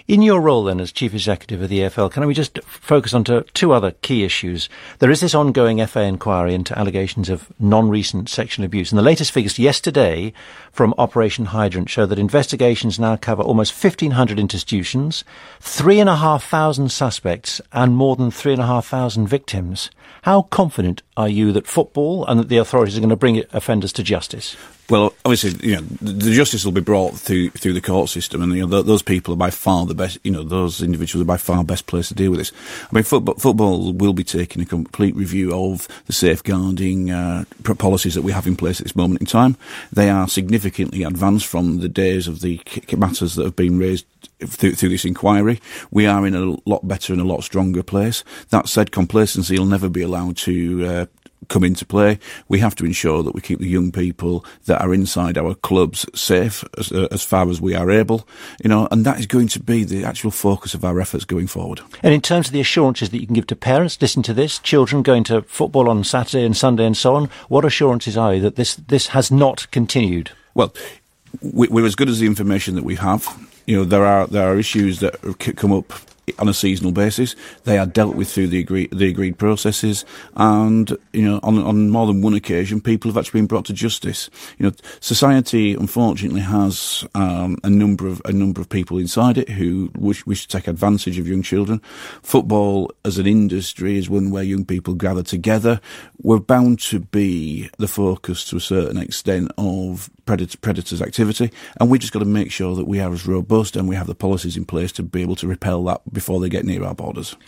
In your role then as Chief Executive of the EFL, can we just focus on two other key issues? There is this ongoing FA inquiry into allegations of non-recent sexual abuse, and the latest figures yesterday from Operation Hydrant show that investigations now cover almost 1,500 institutions, 3,500 suspects and more than 3,500 victims. How confident are you that football and that the authorities are going to bring offenders to justice? Well, obviously, the justice will be brought through the court system, and those people are by far the best. Those individuals are by far best placed to deal with this. I mean, football will be taking a complete review of the safeguarding policies that we have in place at this moment in time. They are significantly advanced from the days of the matters that have been raised through this inquiry. We are in a lot better and a lot stronger place. That said, complacency will never be allowed to come into play. We have to ensure that we keep the young people that are inside our clubs safe as far as we are able, and that is going to be the actual focus of our efforts going forward. And in terms of the assurances that you can give to parents, listen to this, children going to football on Saturday and Sunday and so on, what assurances are you that this has not continued? Well, we're as good as the information that we have. There are issues that come up on a seasonal basis. They are dealt with through the agreed processes, and on more than one occasion, people have actually been brought to justice. Society unfortunately has a number of people inside it who wish to take advantage of young children. Football as an industry is one where young people gather together. We're bound to be the focus to a certain extent of predators' activity, and we just got to make sure that we are as robust and we have the policies in place to be able to repel that before they get near our borders.